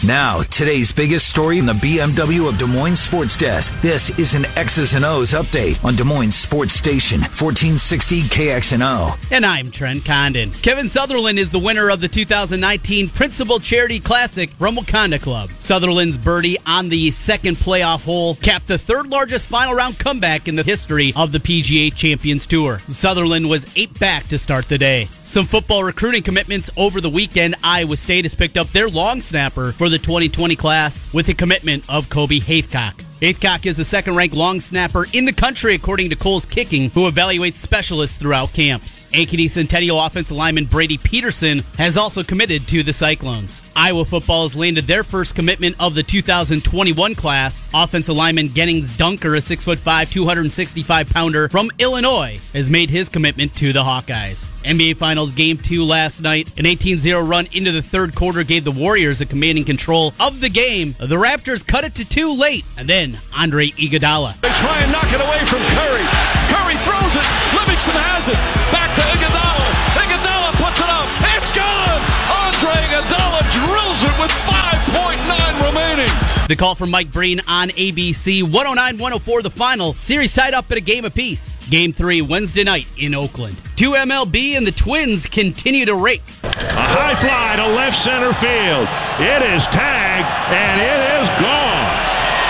Now, today's biggest story in the BMW of Des Moines Sports Desk. This is an X's and O's update on Des Moines Sports Station, 1460 KXNO. And I'm Trent Condon. Kevin Sutherland is the winner of the 2019 Principal Charity Classic from Wakanda Club. Sutherland's birdie on the second playoff hole capped the third largest final round comeback in the history of the PGA Champions Tour. Sutherland was 8 back to start the day. Some football recruiting commitments over the weekend. Iowa State has picked up their long snapper for the 2020 class with the commitment of Kobe Haithcock. Haithcock is the second-ranked long snapper in the country, according to Cole's Kicking, who evaluates specialists throughout camps. Ankeny Centennial offensive lineman Brady Peterson has also committed to the Cyclones. Iowa football has landed their first commitment of the 2021 class. Offensive lineman Gennings Dunker, a 6'5", 265-pounder from Illinois, has made his commitment to the Hawkeyes. NBA Finals Game 2 last night. An 18-0 run into the third quarter gave the Warriors a commanding control of the game. The Raptors cut it to 2 late, and then Andre Iguodala. They try and knock it away from Curry. Curry throws it. Livingston has it. Back to Iguodala. Iguodala puts it up. It's gone. Andre Iguodala drills it with 5.9 remaining. The call from Mike Breen on ABC. 109-104 the final. Series tied up at a game apiece. Game 3 Wednesday night in Oakland. 2 MLB and the Twins continue to rake. A high fly to left center field. It is tagged and it is gone.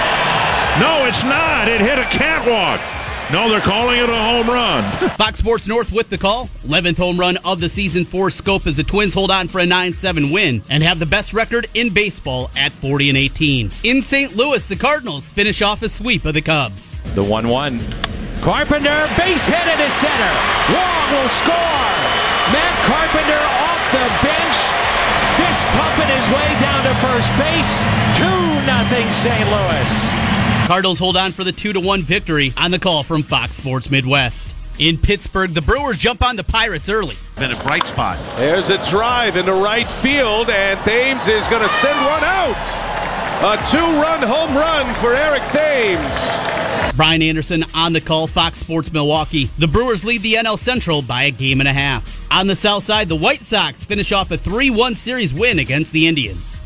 No, it's not. It hit a catwalk. No, they're calling it a home run. Fox Sports North with the call. 11th home run of the season for Scope as the Twins hold on for a 9-7 win and have the best record in baseball at 40-18. In St. Louis, the Cardinals finish off a sweep of the Cubs. The 1-1. Carpenter, base hit into center. Wong will score. Matt Carpenter off the bench. Fist pumping his way down to first base. 2-0 St. Louis. Cardinals hold on for the 2-1 victory on the call from Fox Sports Midwest. In Pittsburgh, the Brewers jump on the Pirates early. Been a bright spot. There's a drive into right field, and Thames is going to send one out. A 2-run home run for Eric Thames. Brian Anderson on the call, Fox Sports Milwaukee. The Brewers lead the NL Central by a game and a half. On the south side, the White Sox finish off a 3-1 series win against the Indians.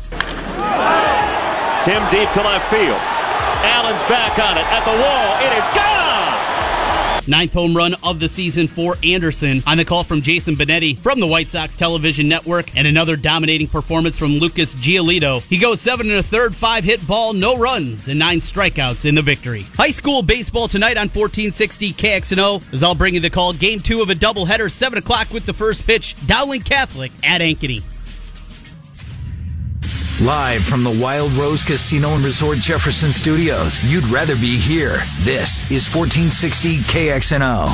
Tim deep to left field. Allen's back on it at the wall. It is gone! 9th home run of the season for Anderson on the call from Jason Benetti from the White Sox television network, and another dominating performance from Lucas Giolito. He goes 7 1/3, 5-hit ball, no runs, and 9 strikeouts in the victory. High school baseball tonight on 1460 KXNO as I'll bring you the call. Game 2 of a doubleheader, 7 o'clock with the first pitch. Dowling Catholic at Ankeny. Live from the Wild Rose Casino and Resort Jefferson Studios. You'd rather be here. This is 1460 KXNO.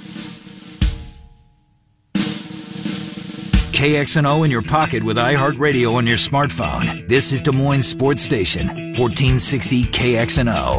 KXNO in your pocket with iHeartRadio on your smartphone. This is Des Moines Sports Station, 1460 KXNO.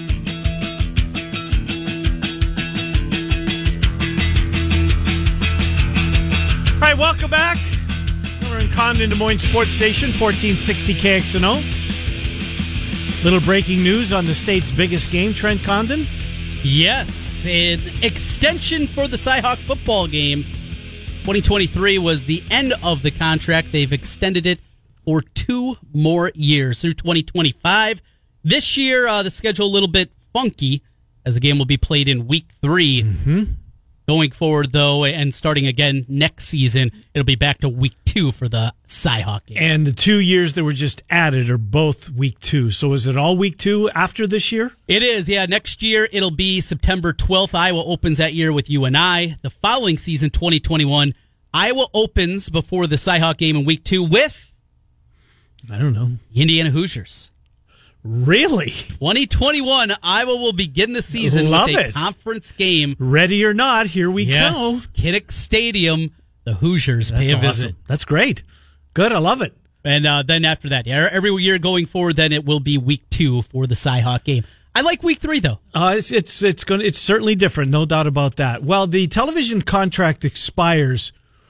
All right, welcome back. We're in Condon, Des Moines Sports Station, 1460 KXNO. Little breaking news on the state's biggest game, Trent Condon. Yes, an extension for the Cyhawk football game. 2023 was the end of the contract. They've extended it for 2 more years through 2025. This year, the schedule a little bit funky as the game will be played in week 3. Mm-hmm. Going forward, though, and starting again next season, it'll be back to week 2 for the Cyhawk game. And the 2 years that were just added are both week 2. So is it all week 2 after this year? It is, yeah. Next year, it'll be September 12th. Iowa opens that year with UNI. The following season, 2021, Iowa opens before the Cyhawk game in week 2 with, I don't know, Indiana Hoosiers. Really? 2021, Iowa will begin the season with a conference game. Ready or not, here we go. Kinnick Stadium, the Hoosiers pay a visit. That's great. Good, I love it. And then after that, every year going forward, then it will be week 2 for the Cyhawk game. I like week 3 though. It's certainly different, no doubt about that. Well, the television contract expires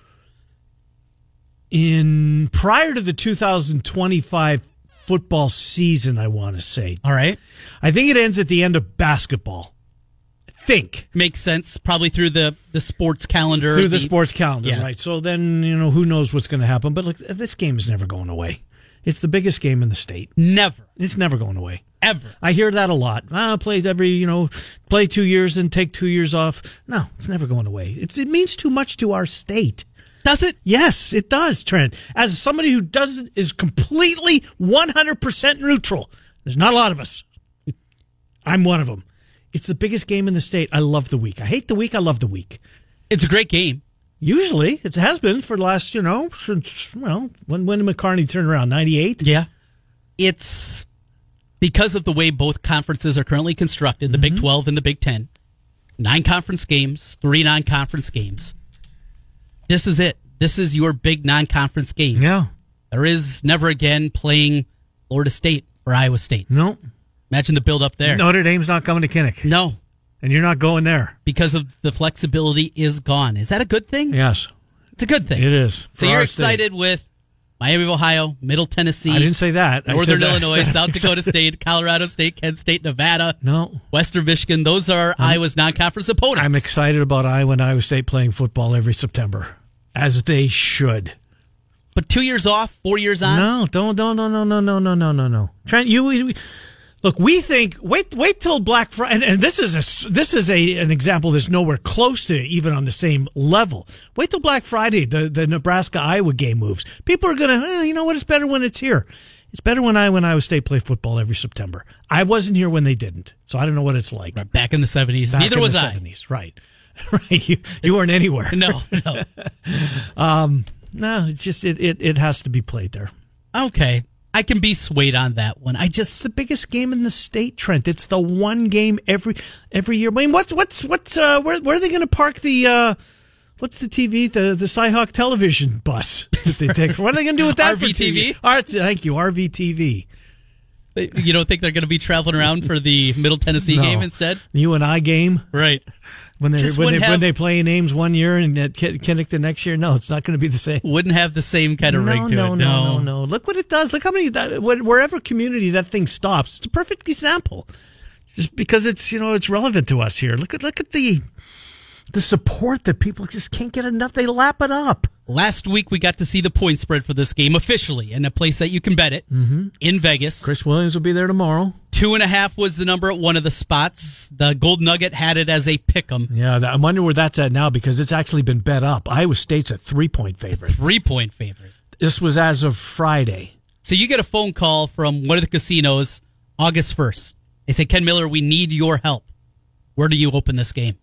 prior to the 2025 football season, I want to say. All right. I think it ends at the end of basketball. I think. Makes sense. Probably through the sports calendar. Through the sports calendar, yeah. Right. So then, who knows what's going to happen. But look, this game is never going away. It's the biggest game in the state. Never. It's never going away. Ever. I hear that a lot. Play 2 years and take 2 years off. No, it's never going away. It means too much to our state. Does it? Yes, it does, Trent. As somebody who is completely 100% neutral, there's not a lot of us. I'm one of them. It's the biggest game in the state. I love the week. I hate the week. I love the week. It's a great game. Usually, it has been for the last, since, when did McCarney turn around? 98? Yeah. It's because of the way both conferences are currently constructed, the Big 12 and the Big 10. 9 conference games, 3 non-conference games. This is it. This is your big non-conference game. Yeah. There is never again playing Florida State or Iowa State. No. Imagine the build-up there. Notre Dame's not coming to Kinnick. No. And you're not going there. Because of the flexibility is gone. Is that a good thing? Yes. It's a good thing. It is. So you're excited with Miami of Ohio, Middle Tennessee. I didn't say that. Northern Illinois, South Dakota State, Colorado State, Kent State, Nevada. No. Western Michigan. Those are Iowa's non-conference opponents. I'm excited about Iowa and Iowa State playing football every September. As they should. But 2 years off, 4 years on? No. Trent, look, we think wait till Black Friday, and this is an example that's nowhere close to even on the same level. Wait till Black Friday, the Nebraska-Iowa game moves. People are gonna, you know what? It's better when it's here. It's better when Iowa State play football every September. I wasn't here when they didn't, so I don't know what it's like. Right, back in the 70s, neither was I. 70s, right? Right, you weren't anywhere. No. No, it's just it has to be played there. Okay. I can be swayed on that one. It's the biggest game in the state, Trent. It's the one game every year. I mean, where are they going to park the what's the TV, the Cyhawk television bus that they take? What are they going to do with that RVTV? For TV? Thank you, RVTV. You don't think they're going to be traveling around for the Middle Tennessee game instead? The UNI game, right? When they play names one year and at Kinnick the next year, no, it's not going to be the same. Wouldn't have the same kind of ring to it. No. Look what it does. Look how many wherever community that thing stops. It's a perfect example. Just because it's relevant to us here. Look at the support that people just can't get enough. They lap it up. Last week we got to see the point spread for this game officially in a place that you can bet it in Vegas. Chris Williams will be there tomorrow. 2.5 was the number at one of the spots. The Gold Nugget had it as a pick'em. Yeah, I wonder where that's at now because it's actually been bet up. Iowa State's a 3-point favorite. 3-point favorite. This was as of Friday. So you get a phone call from one of the casinos August 1st. They say, Ken Miller, we need your help. Where do you open this game?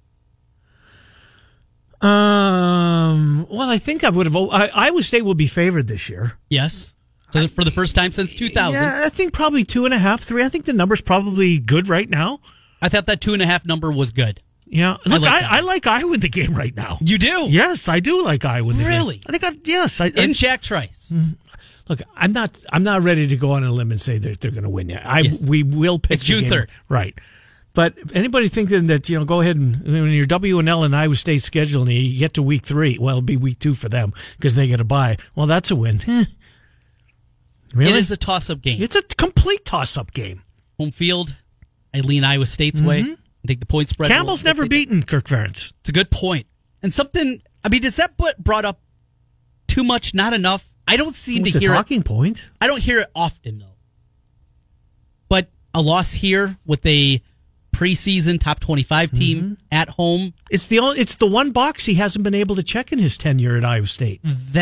Well, I think I would have. Iowa State will be favored this year. Yes. So for the first time since 2000. Yeah, I think probably 2.5, 3. I think the number's probably good right now. I thought that 2.5 number was good. Yeah. Look, I like Iowa in the game right now. You do? Yes, I do like Iowa in the game. Really? I think yes. In Jack Trice. Look, I'm not ready to go on a limb and say that they're going to win yet. We will pick. It's June 3rd. Right. But anybody thinking that, go ahead and when you're W&L and Iowa State schedule and you get to week 3, well, it'll be week 2 for them because they get a bye. Well, that's a win. Really? It is a toss-up game. It's a complete toss-up game. Home field, I lean Iowa State's way. I think the point spread. Campbell's never beaten Kirk Ferentz. It's a good point. And something, does that brought up too much, not enough? I don't seem to hear it. It's a talking point. I don't hear it often, though. But a loss here with a preseason top 25 team at home. It's the one box he hasn't been able to check in his tenure at Iowa State.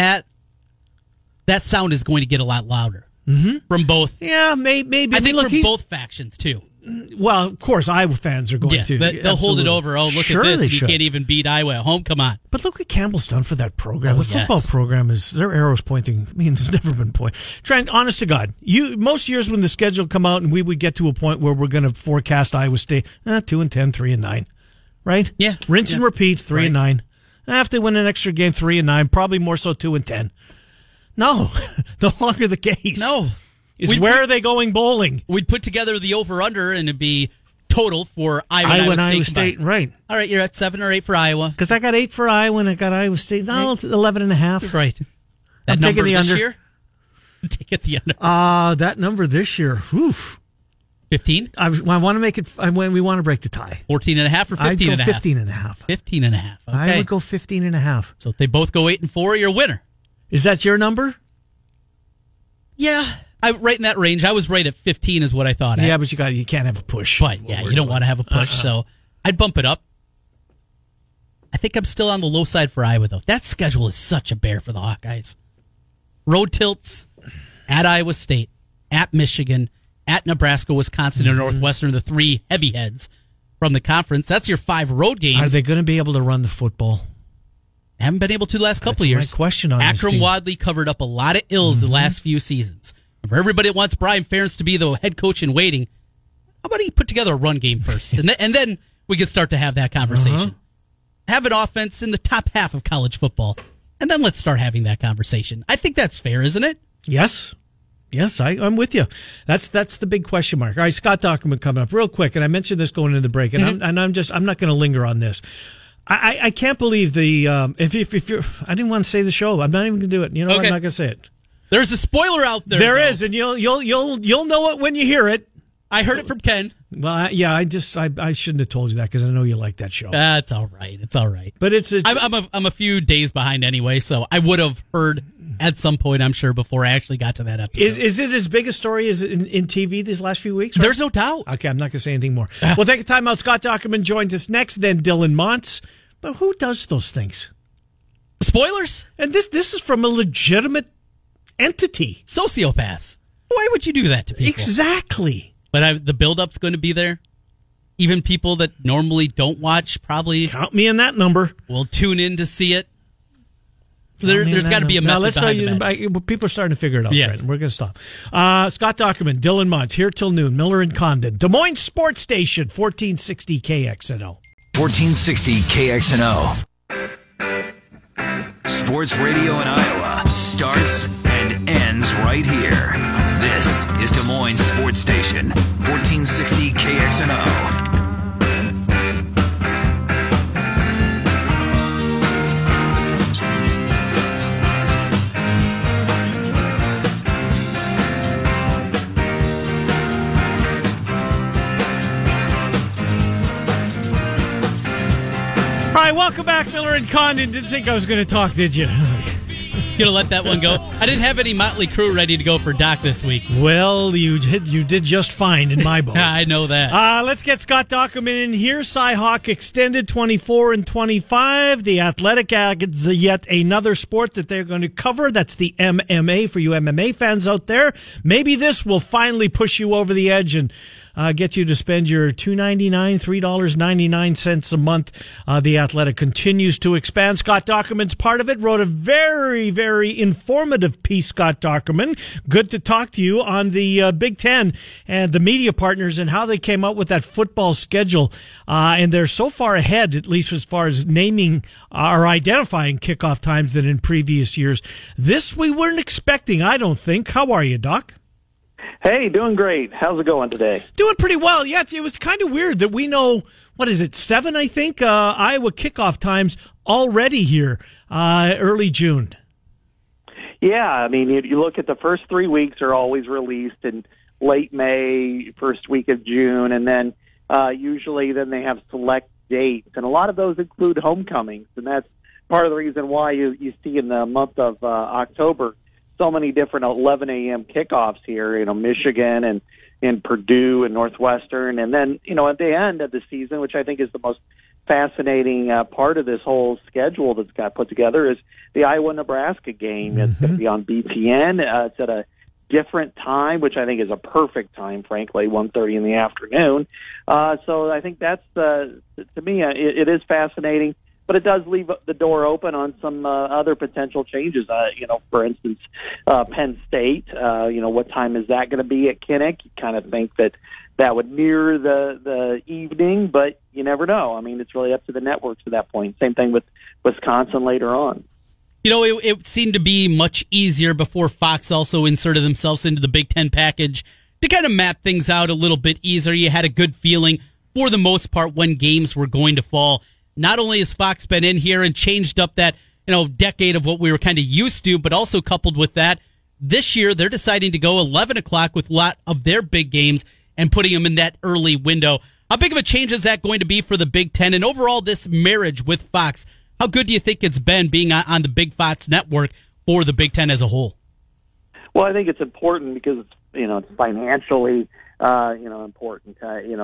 That sound is going to get a lot louder from both. Yeah, maybe. I think from both factions, too. Well, of course, Iowa fans are going to. They'll hold it over. Oh, look at this. You can't even beat Iowa at home. Come on. But look what Campbell's done for that program. The football program their arrows pointing. It's never been pointing. Trent, honest to God, most years when the schedule come out and we would get to a point where we're going to forecast Iowa State 2-10, 3-9, right? Yeah. Rinse and repeat, 3-9. If they win an extra game, 3-9. Probably more so 2-10. No, no longer the case. No. Where are they going bowling? We'd put together the over-under and it'd be total for Iowa and Iowa State. Right. All right, you're at 7 or 8 for Iowa. Because I got 8 for Iowa and I got Iowa State. No, it's 11.5. Right. I'm taking the under. Year? Take it the under. That number this year, 15? I want to make it, we want to break the tie. 14.5 or 15.5? I'd go 15.5. 15.5. Okay. I would go 15.5. So if they both go 8-4, you're a winner. Is that your number? Yeah. Right in that range. I was right at 15 is what I thought. Yeah, but you can't have a push. But yeah, you don't want to have a push, so I'd bump it up. I think I'm still on the low side for Iowa, though. That schedule is such a bear for the Hawkeyes. Road tilts at Iowa State, at Michigan, at Nebraska, Wisconsin, and Northwestern, the three heavy heads from the conference. That's your 5 road games. Are they going to be able to run the football? Haven't been able to the last couple of years. My question on Akram Wadley covered up a lot of ills the last few seasons. And for everybody that wants Brian Ferentz to be the head coach in waiting, how about he put together a run game first, and then we can start to have that conversation. Have an offense in the top half of college football, and then let's start having that conversation. I think that's fair, isn't it? Yes. Yes, I'm with you. That's the big question mark. All right, Scott Dochterman coming up real quick, and I mentioned this going into the break, and I'm not going to linger on this. I can't believe the if you're I didn't want to say the show. I'm not even going to do it. You know, okay. I'm not going to say it. There's a spoiler out there. There is, and you'll know it when you hear it. I heard it from Ken. Well, yeah, I shouldn't have told you that because I know you like that show. That's all right. It's all right. But I'm a few days behind anyway, so I would have heard at some point, I'm sure, before I actually got to that episode. Is it as big a story as in TV these last few weeks? Right? There's no doubt. Okay, I'm not going to say anything more. We'll take a timeout. Scott Dochterman joins us next, then Dylan Montz. But who does those things? Spoilers? And this is from a legitimate entity. Sociopaths. Why would you do that to people? Exactly. But the build-up's going to be there. Even people that normally don't watch probably... Count me in that number. Will tune in to see it. There's got to be a method behind people are starting to figure it out, yeah. Fred. We're going to stop. Scott Dochterman, Dylan Montz, here till noon. Miller and Condon. Des Moines Sports Station, 1460 KXNO. 1460 KXNO. Sports radio in Iowa starts and ends right here. This is Des Moines Sports Station, 1460 KXNO. All right, welcome back, Miller and Condon. Didn't think I was going to talk, did you? Gonna let that one go. I didn't have any Motley Crue ready to go for Doc this week. Well, you did just fine in my book. I know that. Let's get Scott Dochterman in here. Cy-Hawk extended 24 and 25. The Athletic adds yet another sport that they're going to cover. That's the MMA for you MMA fans out there. Maybe this will finally push you over the edge and get you to spend your $2.99, $3.99 a month. The Athletic continues to expand. Scott Dochterman's part of it. Wrote a very, very informative piece, Scott Dochterman. Good to talk to you on the Big Ten and the media partners and how they came up with that football schedule. And they're so far ahead, at least as far as naming or identifying kickoff times than in previous years. This we weren't expecting, I don't think. How are you, Doc? Hey, doing great. How's it going today? Doing pretty well. Yeah, it was kind of weird that we know, 7, I think, Iowa kickoff times already here, early June. Yeah, I mean, you look at the first 3 weeks are always released in late May, first week of June, and then usually then they have select dates. And a lot of those include homecomings, and that's part of the reason why you see in the month of October so many different 11 a.m. kickoffs here, Michigan and Purdue and Northwestern. And then, at the end of the season, which I think is the most fascinating part of this whole schedule that's got put together, is the Iowa-Nebraska game. It's going to be on BTN. It's at a different time, which I think is a perfect time, frankly, 1:30 in the afternoon. So I think that's, to me, it is fascinating. But it does leave the door open on some other potential changes. For instance, Penn State. What time is that going to be at Kinnick? You kind of think that would mirror the evening, but you never know. I mean, it's really up to the networks at that point. Same thing with Wisconsin later on. It seemed to be much easier before Fox also inserted themselves into the Big Ten package to kind of map things out a little bit easier. You had a good feeling for the most part when games were going to fall. Not only has Fox been in here and changed up that, decade of what we were kind of used to, but also coupled with that, this year they're deciding to go 11 o'clock with a lot of their big games and putting them in that early window. How big of a change is that going to be for the Big Ten? And overall, this marriage with Fox, how good do you think it's been being on the Big Fox network for the Big Ten as a whole? Well, I think it's important because it's, it's financially, important.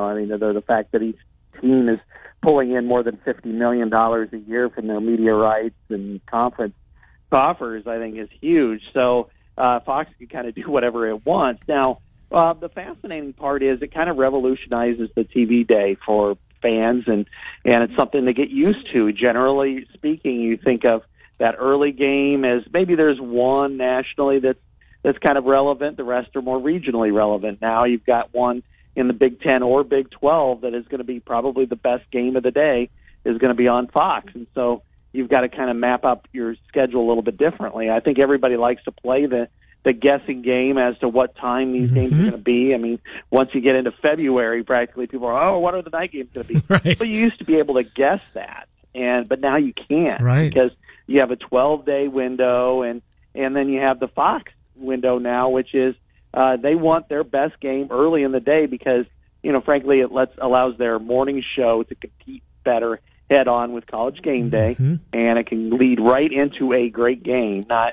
The fact that each team is pulling in more than $50 million a year from their media rights and conference offers, I think, is huge. So Fox can kind of do whatever it wants. Now, the fascinating part is it kind of revolutionizes the TV day for fans, and it's something to get used to. Generally speaking, you think of that early game as maybe there's one nationally that's kind of relevant. The rest are more regionally relevant. Now you've got one in the Big Ten or Big 12 that is going to be probably the best game of the day is going to be on Fox. And so you've got to kind of map up your schedule a little bit differently. I think everybody likes to play the guessing game as to what time these games are going to be. I mean, once you get into February, practically people are, what are the night games going to be? Right. But you used to be able to guess that, but now you can't, right, because you have a 12-day window, and then you have the Fox window now, which is they want their best game early in the day because, frankly, it allows their morning show to compete better head-on with College Game Day, and it can lead right into a great game, not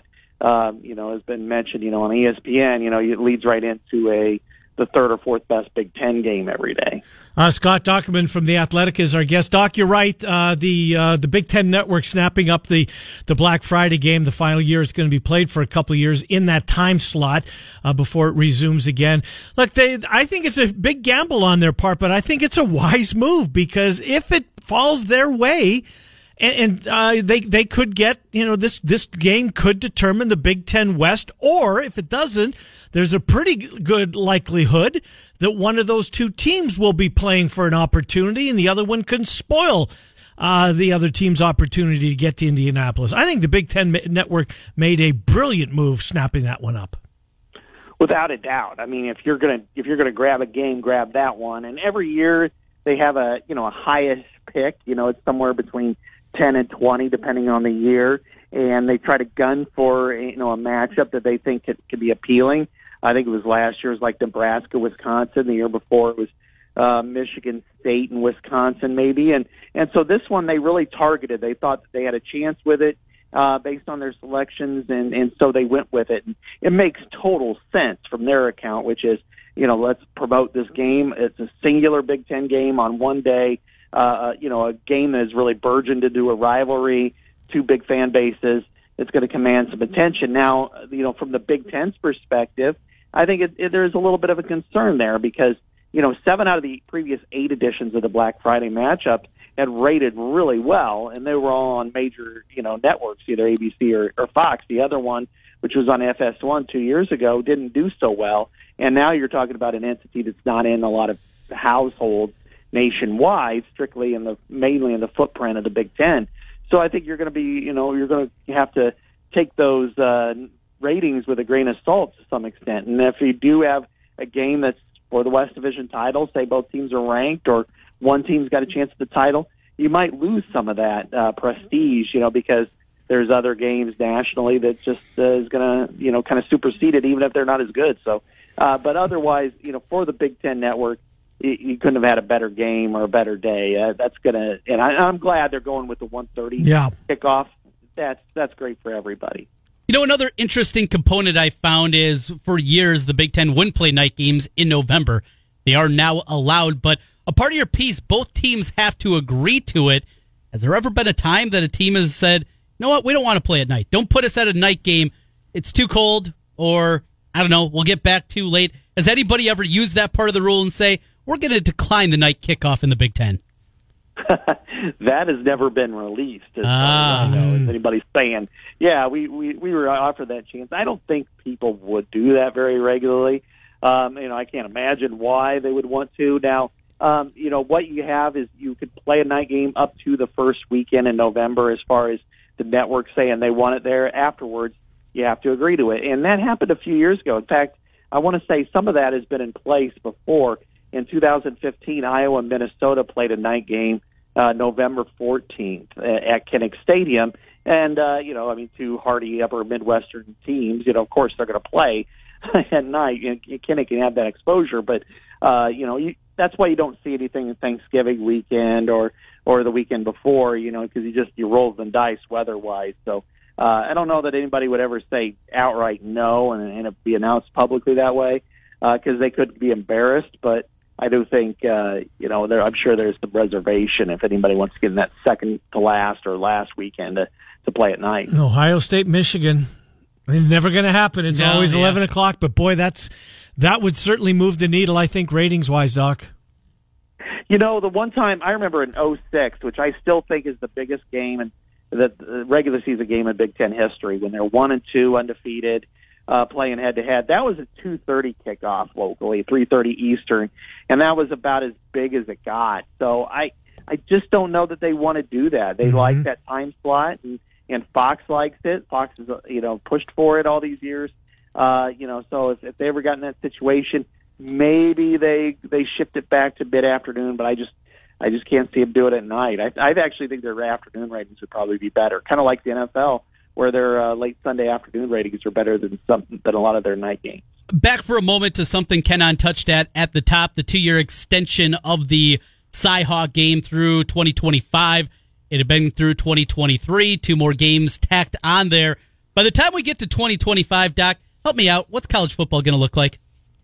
has been mentioned, on ESPN, it leads right into the third or fourth best Big Ten game every day. Scott Dochterman from The Athletic is our guest. Doc, you're right. The Big Ten Network snapping up the Black Friday game. The final year is going to be played for a couple of years in that time slot before it resumes again. Look, I think it's a big gamble on their part, but I think it's a wise move because if it falls their way, and they could get, this game could determine the Big Ten West, or if it doesn't, there's a pretty good likelihood that one of those two teams will be playing for an opportunity and the other one can spoil the other team's opportunity to get to Indianapolis. I think the Big Ten Network made a brilliant move snapping that one up. Without a doubt. I mean, if you're gonna grab a game, grab that one. And every year they have a highest pick. It's somewhere between 10 and 20, depending on the year, and they try to gun for a matchup that they think could be appealing. I think it was last year was like Nebraska, Wisconsin. The year before it was Michigan State and Wisconsin, maybe. And so this one they really targeted. They thought that they had a chance with it based on their selections, and so they went with it. And it makes total sense from their account, which is let's promote this game. It's a singular Big Ten game on one day. A game that has really burgeoned into a rivalry, two big fan bases. It's going to command some attention. Now, from the Big Ten's perspective, I think there's a little bit of a concern there because, 7 out of the previous 8 editions of the Black Friday matchup had rated really well, and they were all on major, networks, either ABC or Fox. The other one, which was on FS1 2 years ago, didn't do so well. And now you're talking about an entity that's not in a lot of households nationwide, strictly mainly in the footprint of the Big Ten. So I think you're going to be, you're going to have to take those ratings with a grain of salt to some extent. And if you do have a game that's for the West Division title, say both teams are ranked or one team's got a chance at the title, you might lose some of that prestige, because there's other games nationally that just is going to, kind of supersede it, even if they're not as good. So, but otherwise, for the Big Ten Network, you couldn't have had a better game or a better day. And I'm glad they're going with the 1:30 kickoff. That's great for everybody. Another interesting component I found is for years the Big Ten wouldn't play night games in November. They are now allowed, but a part of your piece, both teams have to agree to it. Has there ever been a time that a team has said, you know what, we don't want to play at night. Don't put us at a night game. It's too cold, or, I don't know, we'll get back too late. Has anybody ever used that part of the rule and say, we're going to decline the night kickoff in the Big Ten? That has never been released, as far as I know. Is anybody saying, yeah, we were offered that chance? I don't think people would do that very regularly. I can't imagine why they would want to. Now, what you have is you could play a night game up to the first weekend in November as far as the network saying they want it there. Afterwards, you have to agree to it. And that happened a few years ago. In fact, I want to say some of that has been in place before. In 2015, Iowa and Minnesota played a night game November 14th at Kinnick Stadium. And, two hardy upper Midwestern teams, of course they're going to play at night. Kinnick can have that exposure, but, that's why you don't see anything in Thanksgiving weekend or the weekend before, because you roll the dice weather-wise. So I don't know that anybody would ever say outright no and it be announced publicly that way because they could be embarrassed. But I do think, I'm sure there's some reservation if anybody wants to get in that second to last or last weekend to play at night. Ohio State, Michigan. It's never going to happen. It's always 11 o'clock. But, boy, that would certainly move the needle, I think, ratings-wise, Doc. The one time I remember in 2006, which I still think is the biggest game and the regular season game in Big Ten history, when they're 1-2 undefeated, playing head-to-head. That was a 2:30 kickoff locally, 3:30 Eastern, and that was about as big as it got. So I just don't know that they want to do that. They like that time slot, and Fox likes it. Fox has pushed for it all these years. So if they ever got in that situation, maybe they shift it back to mid-afternoon, but I just can't see them do it at night. I actually think their afternoon ratings would probably be better, kind of like the NFL, where their late Sunday afternoon ratings are better than a lot of their night games. Back for a moment to something Kenon touched at the top, the 2-year extension of the Cy-Hawk game through 2025. It had been through 2023, 2 more games tacked on there. By the time we get to 2025, Doc, help me out. What's college football going to look like?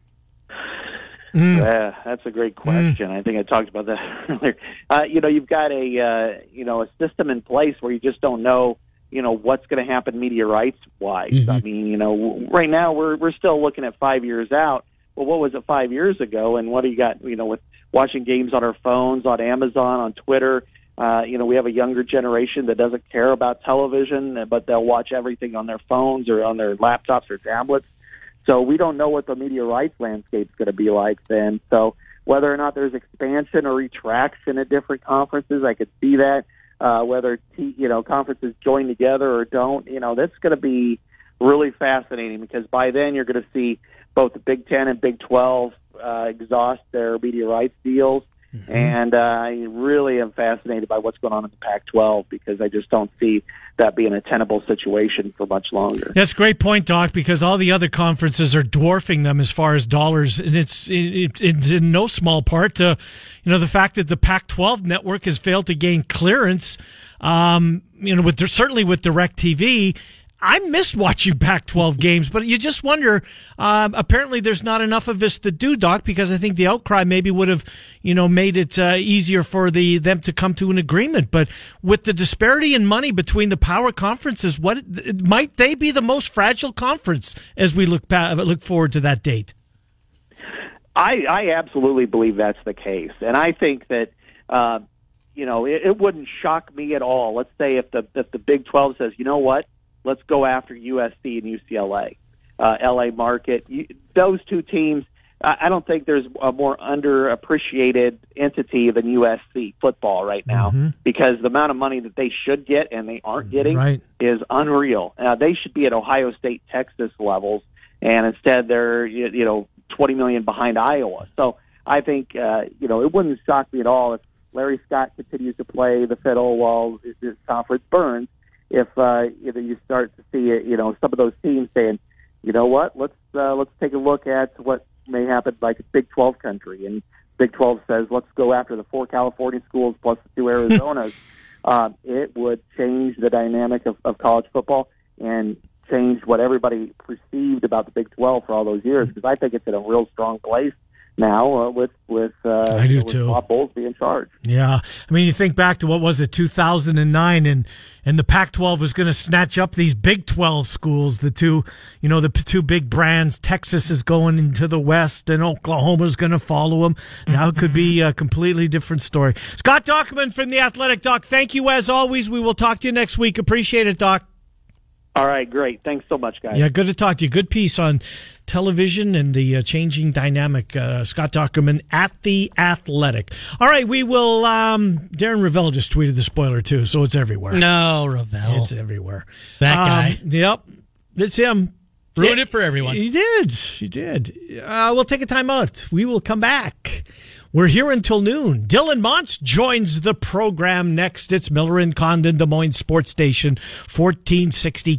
Yeah, that's a great question. I think I talked about that earlier. You've got a system in place where you just don't know, what's going to happen media rights wise. Mm-hmm. I mean, right now we're still looking at 5 years out. Well, what was it 5 years ago? And what do you got, with watching games on our phones, on Amazon, on Twitter? We have a younger generation that doesn't care about television, but they'll watch everything on their phones or on their laptops or tablets. So we don't know what the media rights landscape is going to be like then. So whether or not there's expansion or retraction at different conferences, I could see that. Whether conferences join together or don't, that's going to be really fascinating because by then you're going to see both the Big Ten and Big 12 exhaust their media rights deals. Mm-hmm. And I really am fascinated by what's going on in the Pac-12 because I just don't see that being a tenable situation for much longer. That's a great point, Doc, because all the other conferences are dwarfing them as far as dollars. And it's in no small part to, the fact that the Pac-12 network has failed to gain clearance, certainly with DirecTV. I missed watching Pac-12 games, but you just wonder, apparently there's not enough of this to do, Doc, because I think the outcry maybe would have, made it easier for them to come to an agreement. But with the disparity in money between the power conferences, might they be the most fragile conference as we look forward to that date? I absolutely believe that's the case. And I think that, it wouldn't shock me at all. Let's say if the Big 12 says, you know what? Let's go after USC and UCLA, LA market. Those two teams, I don't think there's a more underappreciated entity than USC football right now because the amount of money that they should get and they aren't getting is unreal. They should be at Ohio State, Texas levels, and instead they're, $20 million behind Iowa. So I think, it wouldn't shock me at all if Larry Scott continues to play the fiddle while his conference burns. If you start to see some of those teams saying, you know what, let's take a look at what may happen like Big 12 country, and Big 12 says let's go after the 4 California schools plus the 2 Arizonas. It would change the dynamic of college football and change what everybody perceived about the Big 12 for all those years because I think it's in a real strong place now with I do too. Bob Bowlesby in charge. Yeah, I mean, you think back to what was it, 2009, and the Pac-12 was going to snatch up these Big 12 schools, the two big brands. Texas is going into the West, and Oklahoma's going to follow them. Now it could be a completely different story. Scott Dochterman from The Athletic, Doc. Thank you as always. We will talk to you next week. Appreciate it, Doc. All right, great. Thanks so much, guys. Yeah, good to talk to you. Good piece on television and the changing dynamic. Scott Dochterman at The Athletic. All right, we will. Darren Ravel just tweeted the spoiler, too, so it's everywhere. No, Ravel. It's everywhere. That guy. Yep, it's him. Ruined it for everyone. He did. We'll take a time out. We will come back. We're here until noon. Dylan Montz joins the program next. It's Miller and Condon, Des Moines Sports Station, 1460.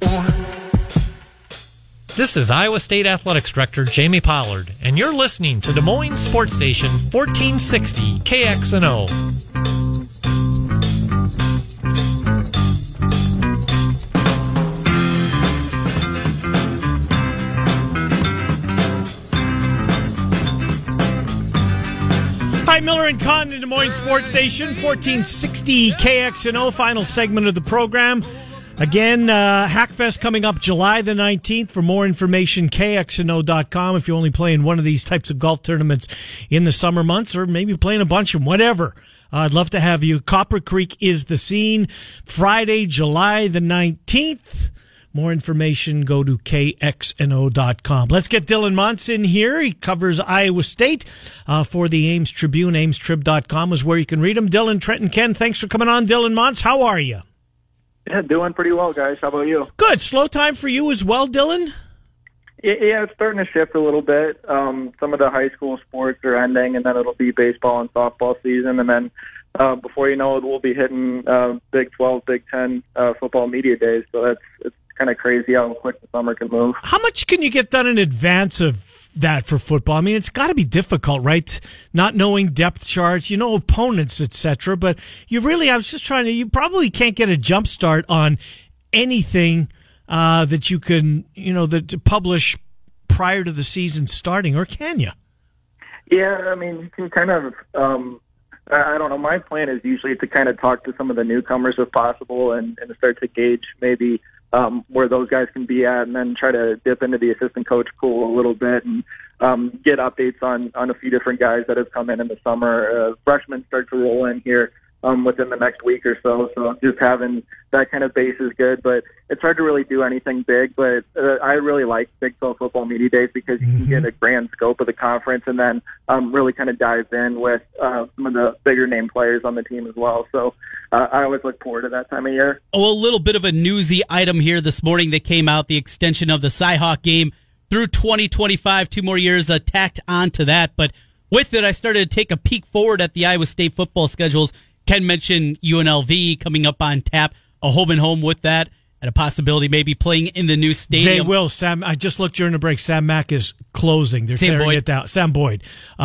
This is Iowa State Athletics Director Jamie Pollard, and you're listening to Des Moines Sports Station, 1460 KXNO. Hi, Miller and Con, the Des Moines Sports Station, 1460 KXNO, final segment of the program. Again, Hackfest coming up July the 19th. For more information, KXNO.com. If you're only playing one of these types of golf tournaments in the summer months, or maybe playing a bunch of them, whatever. I'd love to have you. Copper Creek is the scene. Friday, July the 19th. More information, go to KXNO.com. Let's get Dylan Montz in here. He covers Iowa State for the Ames Tribune. AmesTrib.com is where you can read him. Dylan, Trent, and Ken, thanks for coming on. Dylan Montz, how are you? Yeah, doing pretty well, guys. How about you? Good. Slow time for you as well, Dylan? Yeah, it's starting to shift a little bit. Some of the high school sports are ending, and then it'll be baseball and softball season, and then before you know it, we'll be hitting Big 12, Big 10 football media days. So it's kind of crazy how quick the summer can move. How much can you get done in advance of that for football? I mean, it's got to be difficult, right? Not knowing depth charts, opponents, etc. But you probably can't get a jump start on anything that you can, that publish prior to the season starting, or can you? Yeah, I mean, you can kind of, I don't know, my plan is usually to kind of talk to some of the newcomers if possible and start to gauge maybe where those guys can be at, and then try to dip into the assistant coach pool a little bit and get updates on a few different guys that have come in the summer. Freshmen start to roll in here within the next week or so. So just having that kind of base is good, but it's hard to really do anything big. But I really like Big 12 football media days because you can get a grand scope of the conference and then really kind of dive in with some of the bigger name players on the team as well. So I always look forward to that time of year. Oh, a little bit of a newsy item here this morning that came out, the extension of the Cyhawk game through 2025, 2 more years tacked onto that. But with it, I started to take a peek forward at the Iowa State football schedules. Ken mentioned UNLV coming up on tap, a home and home with that, and a possibility maybe playing in the new stadium. They will. Sam, I just looked during the break. Sam Mack is closing. They're tearing it down. Sam Boyd.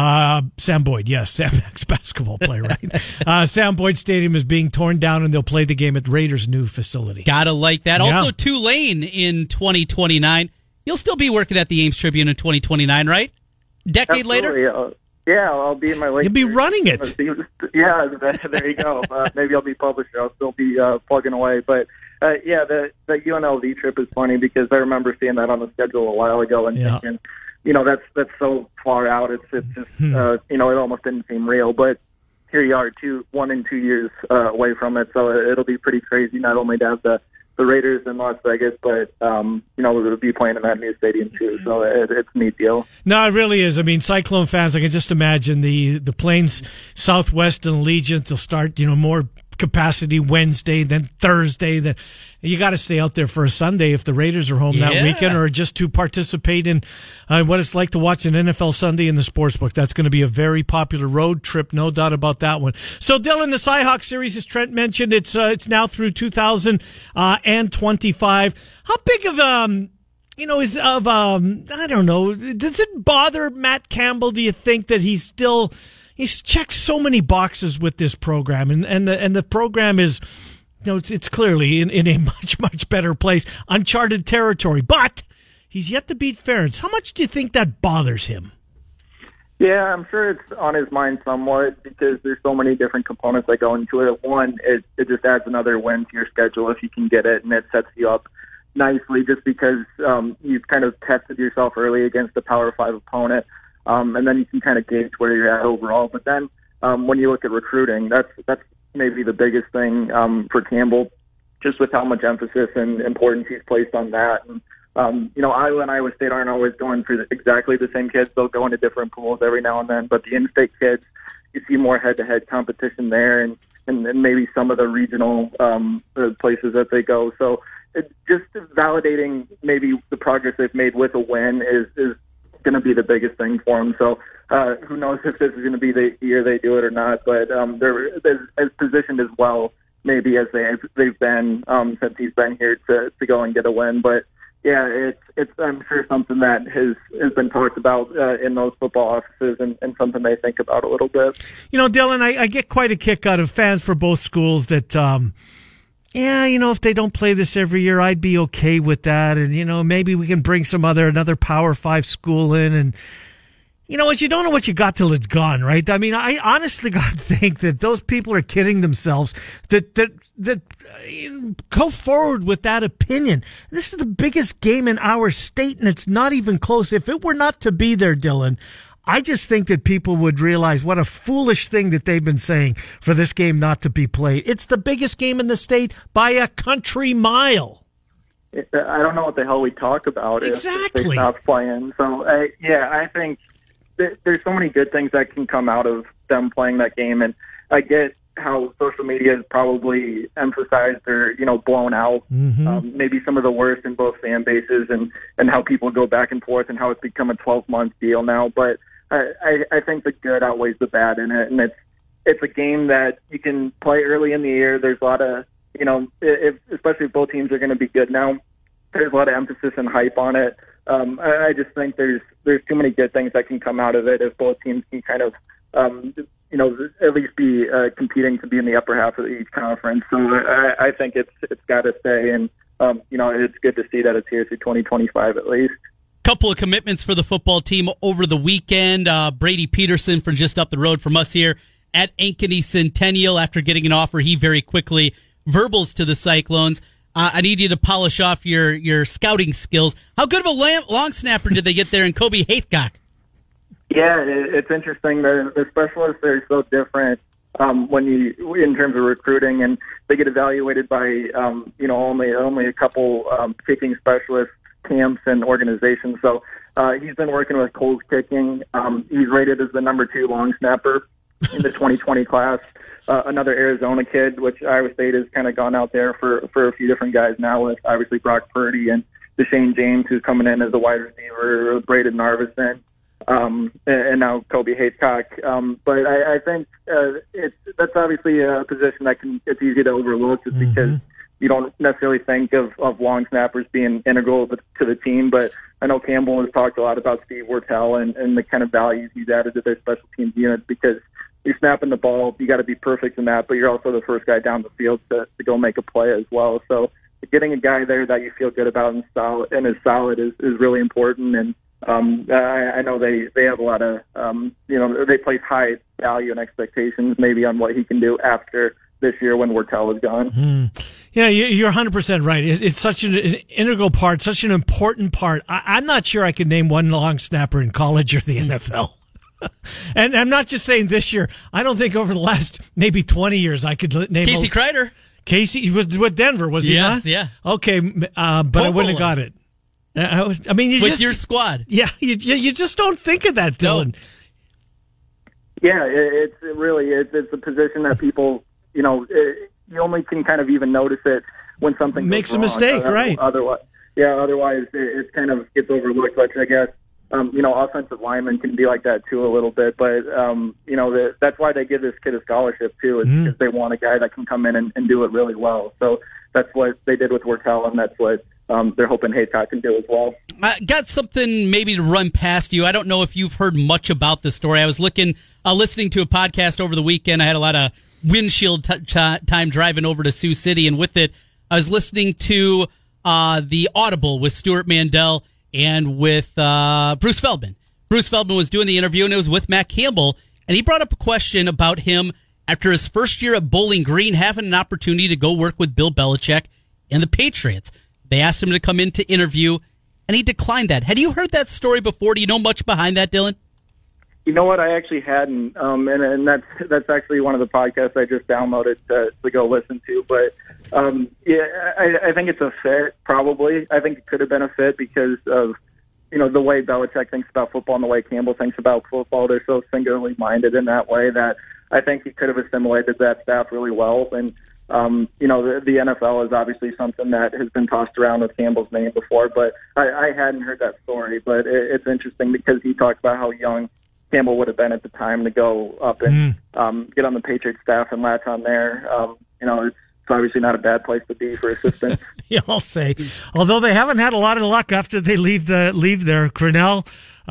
Sam Boyd, yes. Sam Mack's basketball player, right? Sam Boyd Stadium is being torn down, and they'll play the game at Raiders' new facility. Gotta like that. Yeah. Also, Tulane in 2029. You'll still be working at the Ames Tribune in 2029, right? Decade later? Yeah, I'll be in my late. You'll be running it. Yeah, there you go. Maybe I'll be publisher. I'll still be plugging away. But the UNLV trip is funny because I remember seeing that on the schedule a while ago and thinking, that's so far out. It's just it almost didn't seem real. But here you are, 1 and 2 years away from it. So it'll be pretty crazy not only to have the Raiders in Las Vegas, but we'll be playing in that new stadium too. So it's a neat deal. No, it really is. I mean, Cyclone fans, I can just imagine the Plains Southwest and Allegiant. They'll start, more capacity Wednesday, then Thursday. Then you got to stay out there for a Sunday if the Raiders are home that weekend, or just to participate in what it's like to watch an NFL Sunday in the sportsbook. That's going to be a very popular road trip, no doubt about that one. So, Dylan, the Cyhawk series, as Trent mentioned, it's now through 2025. How big of I don't know, does it bother Matt Campbell? Do you think that he's checked so many boxes with this program, and the program is, it's clearly in a much, much better place, uncharted territory, but he's yet to beat Ferentz. How much do you think that bothers him? Yeah, I'm sure it's on his mind somewhat because there's so many different components that go into it. One, it just adds another win to your schedule if you can get it, and it sets you up nicely just because you've kind of tested yourself early against a Power 5 opponent. And then you can kind of gauge where you're at overall. But then when you look at recruiting, that's maybe the biggest thing for Campbell, just with how much emphasis and importance he's placed on that. And, Iowa and Iowa State aren't always going for exactly the same kids. They'll go into different pools every now and then. But the in-state kids, you see more head-to-head competition there and maybe some of the regional places that they go. So just validating maybe the progress they've made with a win is going to be the biggest thing for them. So who knows if this is going to be the year they do it or not, but they're as positioned as well maybe as they've been since he's been here to go and get a win. But yeah, it's I'm sure something that has been talked about in those football offices and something they think about a little bit. Dylan, I get quite a kick out of fans for both schools that if they don't play this every year, I'd be okay with that. And, maybe we can bring another Power 5 school in. And, You know what? You don't know what you got till it's gone, right? I mean, I honestly think that those people are kidding themselves that go forward with that opinion. This is the biggest game in our state, and it's not even close. If it were not to be there, Dylan, I just think that people would realize what a foolish thing that they've been saying for this game not to be played. It's the biggest game in the state by a country mile. I don't know what the hell we talk about if they stop playing. So, I think there's so many good things that can come out of them playing that game, and I get how social media has probably emphasized or blown out maybe some of the worst in both fan bases, and how people go back and forth, and how it's become a 12-month deal now. But I think the good outweighs the bad in it, and it's a game that you can play early in the year. There's a lot of especially if both teams are going to be good now, there's a lot of emphasis and hype on it. I just think there's too many good things that can come out of it if both teams can kind of, at least be competing to be in the upper half of each conference. So I think it's got to stay, and it's good to see that it's here through 2025 at least. Couple of commitments for the football team over the weekend. Brady Peterson from just up the road from us here at Ankeny Centennial. After getting an offer, he very quickly verbals to the Cyclones. I need you to polish off your scouting skills. How good of a long snapper did they get there in Kobe Haithcock? Yeah, it's interesting. The specialists are so different in terms of recruiting, and they get evaluated by only a couple kicking specialist camps and organizations. So he's been working with Coles Kicking. He's rated as the number 2 long snapper in the 2020 class. Another Arizona kid, which Iowa State has kind of gone out there for a few different guys now, with obviously Brock Purdy and Deshane James, who's coming in as a wide receiver, Braden Narvison, and now Kobe Haithcock. But I think that's obviously a position it's easy to overlook, just because you don't necessarily think of long snappers being integral to the team. But I know Campbell has talked a lot about Steve Wortell and the kind of values he's added to their special teams units, because you're snapping the ball, you got to be perfect in that, but you're also the first guy down the field to go make a play as well. So getting a guy there that you feel good about and is solid is really important. And I know they have a lot of they place high value and expectations maybe on what he can do after this year when Wortell is gone. Yeah, you're 100% right. It's such an integral part, such an important part. I'm not sure I could name one long snapper in college or the NFL. And I'm not just saying this year. I don't think over the last maybe 20 years I could name Casey Kreider. Casey was with Denver, was he not? Yeah. Okay, but I wouldn't have got it. With your squad. Yeah, you just don't think of that, Dylan. No. Yeah, it's a position that people, you only can kind of even notice it when something makes goes a mistake, wrong. right? Otherwise it kind of gets overlooked, which I guess. Offensive linemen can be like that too a little bit, but that's why they give this kid a scholarship too, is because they want a guy that can come in and do it really well. So that's what they did with Wortell, and that's what they're hoping Haithcock can do as well. I got something maybe to run past you. I don't know if you've heard much about this story. I was listening to a podcast over the weekend. I had a lot of windshield time driving over to Sioux City, and with it, I was listening to the Audible with Stuart Mandel and with Bruce Feldman. Bruce Feldman was doing the interview, and it was with Matt Campbell, and he brought up a question about him after his first year at Bowling Green having an opportunity to go work with Bill Belichick and the Patriots. They asked him to come in to interview, and he declined that. Had you heard that story before? Do you know much behind that, Dylan? You know what? I actually hadn't, and that's actually one of the podcasts I just downloaded to go listen to. But I think it's a fit. Probably, I think it could have been a fit because of the way Belichick thinks about football and the way Campbell thinks about football. They're so singularly minded in that way that I think he could have assimilated that staff really well. And the NFL is obviously something that has been tossed around with Campbell's name before, but I hadn't heard that story. But it's interesting because he talked about how young Campbell would have been at the time to go up and get on the Patriots staff and latch on there. It's obviously not a bad place to be for assistants. Yeah, I'll say. Although they haven't had a lot of luck after they leave there. Cornell,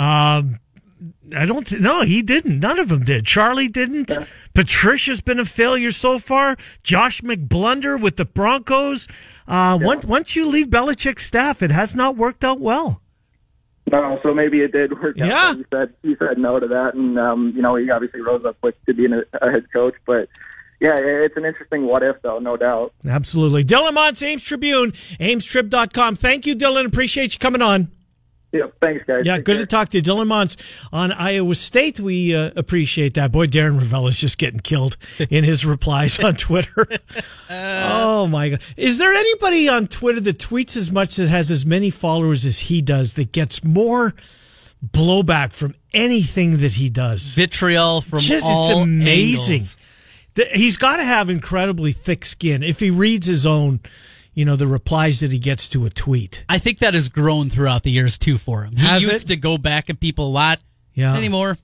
no, he didn't. None of them did. Charlie didn't. Yeah. Patricia's been a failure so far. Josh McBlunder with the Broncos. Once you leave Belichick's staff, it has not worked out well. No, so maybe it did work out. Yeah. He said no to that, and he obviously rose up quick to being a head coach. But yeah, it's an interesting what if, though, no doubt. Absolutely. Dylan Montz, Ames Tribune, AmesTrib.com. Thank you, Dylan. Appreciate you coming on. Yeah, thanks, guys. Yeah, good to talk to you. Dylan Montz on Iowa State. We appreciate that. Boy, Darren Ravella's just getting killed in his replies on Twitter. Oh, my God. Is there anybody on Twitter that tweets as much, that has as many followers as he does, that gets more blowback from anything that he does? Vitriol from just, all it's amazing. angles. He's got to have incredibly thick skin if he reads his own, the replies that he gets to a tweet. I think that has grown throughout the years, too, for him. He used to go back at people a lot. Yeah. Anymore,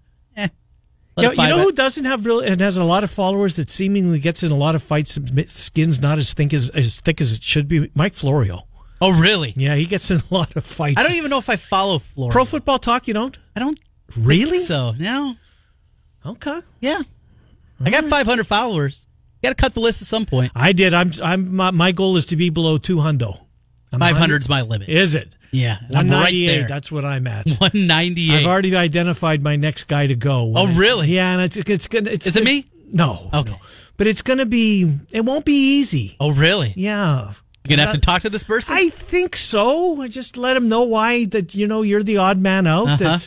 you know who doesn't have and has a lot of followers that seemingly gets in a lot of fights, skin's not as thick as it should be? Mike Florio. Oh, really? Yeah, he gets in a lot of fights. I don't even know if I follow Florio. Pro Football Talk, you don't? I don't really think so. No. Okay. Yeah. I got 500 followers. Got to cut the list at some point. I did. My goal is to be below 200. 500's my limit. Is it? Yeah. 198. Right there. That's what I'm at. 198. I've already identified my next guy to go. Oh, really? Yeah, and it's gonna. Is it me? No. Okay. No. But it's gonna be. It won't be easy. Oh, really? Yeah. You're gonna have to talk to this person? I think so. I just let him know why that you're the odd man out. That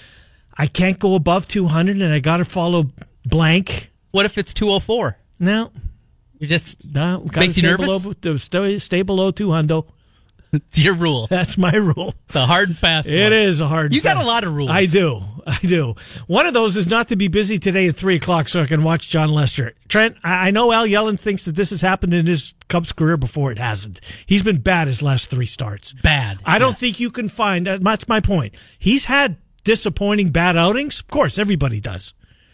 I can't go above 200, and I got to follow blank. What if it's 204? No. You just makes you nervous? Stay below 200. It's your rule. That's my rule. It's a hard and fast one. It is a hard and fast. You got a lot of rules. I do. One of those is not to be busy today at 3 o'clock so I can watch John Lester. Trent, I know Al Yellen thinks that this has happened in his Cubs career before. It hasn't. He's been bad his last 3 starts. Bad. I don't think you can find, that's my point. He's had disappointing bad outings. Of course, everybody does.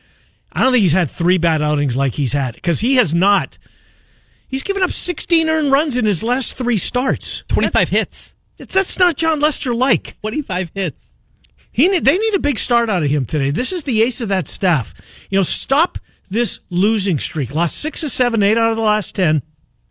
I don't think he's had 3 bad outings like he's had, because he has not. He's given up 16 earned runs in his last 3 starts. 25 hits. That's not John Lester like. 25 hits. They need a big start out of him today. This is the ace of that staff. Stop this losing streak. Lost 6 of 7, 8 out of the last 10.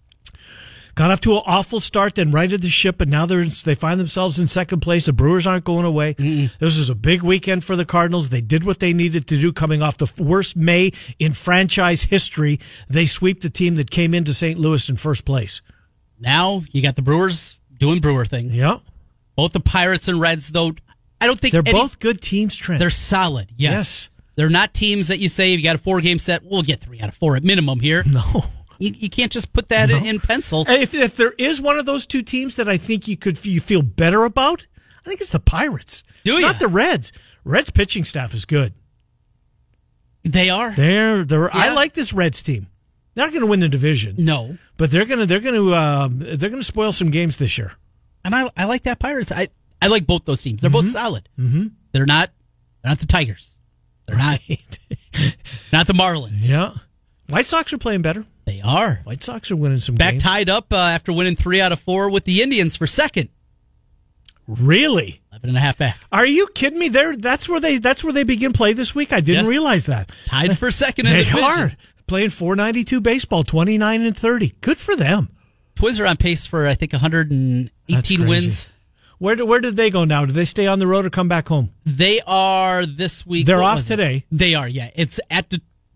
Got off to an awful start, then righted the ship, and now they find themselves in second place. The Brewers aren't going away. This is a big weekend for the Cardinals. They did what they needed to do, coming off the worst May in franchise history. They sweep the team that came into St. Louis in first place. Now you got the Brewers doing Brewer things. Yeah. Both the Pirates and Reds, though, I don't think they're both good teams, Trent. They're solid, yes. They're not teams that you say, you got a 4-game set, we'll get 3 out of 4 at minimum here. No. You can't just put that in pencil. If there is one of those 2 teams that I think you feel better about, I think it's the Pirates. It's not the Reds. Reds pitching staff is good. They are. They're. I like this Reds team. They're not going to win the division. No, but they're going to spoil some games this year. And I like that Pirates. I like both those teams. They're both solid. Mm-hmm. They're not the Tigers. They're not the Marlins. Yeah. White Sox are playing better. They are. White Sox are winning some games. Back tied up after winning 3 out of 4 with the Indians for second. Really? 11.5 back. Are you kidding me? That's where they begin play this week. I didn't realize that. Tied for second in the division. They are playing .492 baseball, 29-30. Good for them. Twins are on pace for I think 118 wins. Where did they go now? Do they stay on the road or come back home? They are this week. They're off today. They are. Yeah, it's at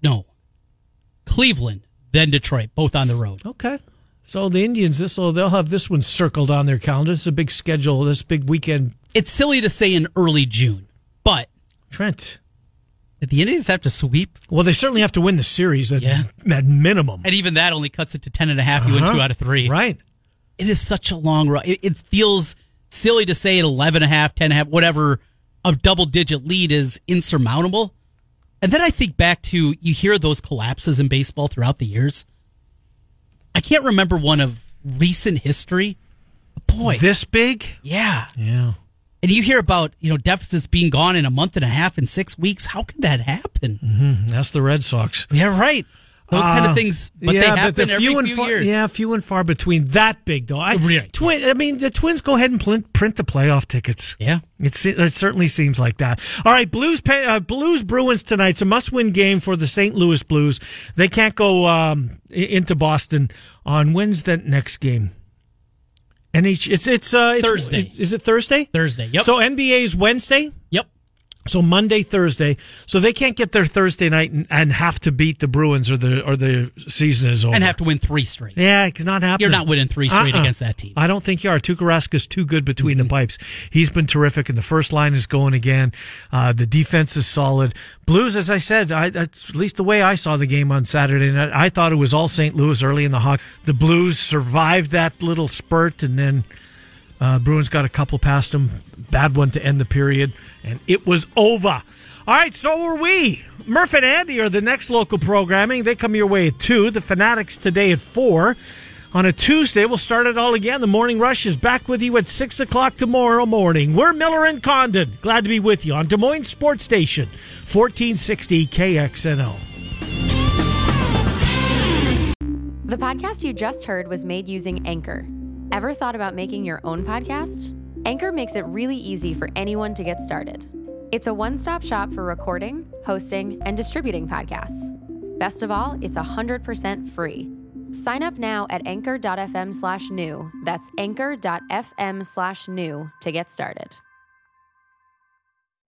Cleveland, then Detroit, both on the road. Okay. So the Indians, they'll have this one circled on their calendar. This is a big schedule, this big weekend. It's silly to say in early June, but Trent, did the Indians have to sweep? Well, they certainly have to win the series at minimum. And even that only cuts it to 10.5. You win 2 out of 3. Right. It is such a long run. It feels silly to say at 11.5, 10.5, whatever, a double-digit lead is insurmountable. And then I think back to, you hear those collapses in baseball throughout the years. I can't remember one of recent history. Boy. This big? Yeah. Yeah. And you hear about, deficits being gone in a month and a half and 6 weeks. How can that happen? Mm-hmm. That's the Red Sox. Yeah, right. Those kind of things, but they happen every few years. Yeah, few and far between. That big, though. The Twins go ahead and print the playoff tickets. Yeah. It certainly seems like that. All right, Blues Bruins tonight. It's a must-win game for the St. Louis Blues. They can't go into Boston on Wednesday next game. It's Thursday. Is it Thursday? Thursday. Yep. So NBA's Wednesday. Yep. So Monday, Thursday. So they can't get their Thursday night and have to beat the Bruins or the season is over. And have to win 3 straight. Yeah, it's not happening. You're not winning 3 straight against that team. I don't think you are. Tuukka Raska's too good between the pipes. He's been terrific, and the first line is going again. The defense is solid. Blues, as I said, that's at least the way I saw the game on Saturday night. I thought it was all St. Louis early in the hockey. The Blues survived that little spurt, and then Bruins got a couple past them. Bad one to end the period, and it was over. All right, so were we. Murph and Andy are the next local programming. They come your way at 2. The Fanatics today at 4. On a Tuesday, we'll start it all again. The Morning Rush is back with you at 6 o'clock tomorrow morning. We're Miller and Condon. Glad to be with you on Des Moines Sports Station, 1460 KXNO. The podcast you just heard was made using Anchor. Ever thought about making your own podcast? Anchor makes it really easy for anyone to get started. It's a one-stop shop for recording, hosting, and distributing podcasts. Best of all, it's 100% free. Sign up now at anchor.fm/new. That's anchor.fm/new to get started.